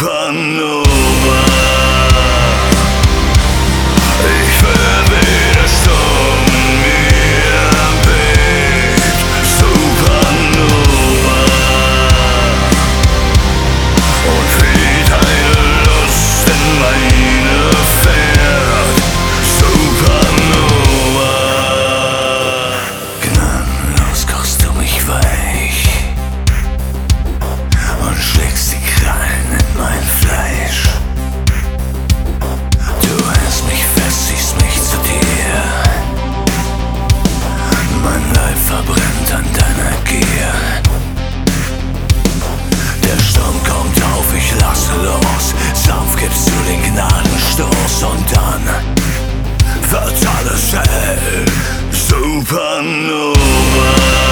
Supernova. Ich will wieder Sturm in mir weht. Supernova. Und weht eine Lust in meine Fährt. Supernova. Gnadenlos kochst du mich weich und schlägst die Krallen in mein Fleisch. Du hältst mich fest, ziehst mich zu dir. Mein Leib verbrennt an deiner Gier. Der Sturm kommt auf, ich lasse los. Sanft gibst du den Gnadenstoß und dann wird alles hell. Supernova.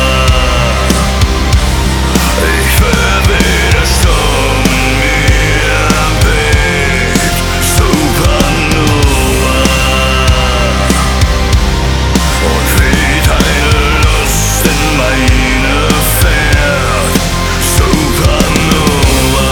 Ich will wieder Sturm in mir weht. Supernova. Und weht eine Lust in meine Fährt. Supernova.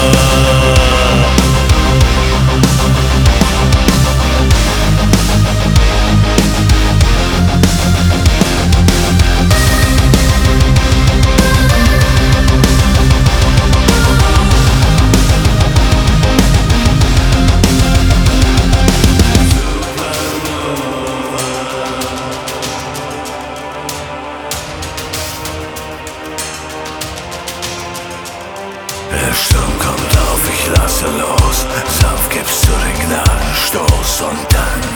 Der Sturm kommt auf, ich lasse los. Sanft gibst du den Gnadenstoß und dann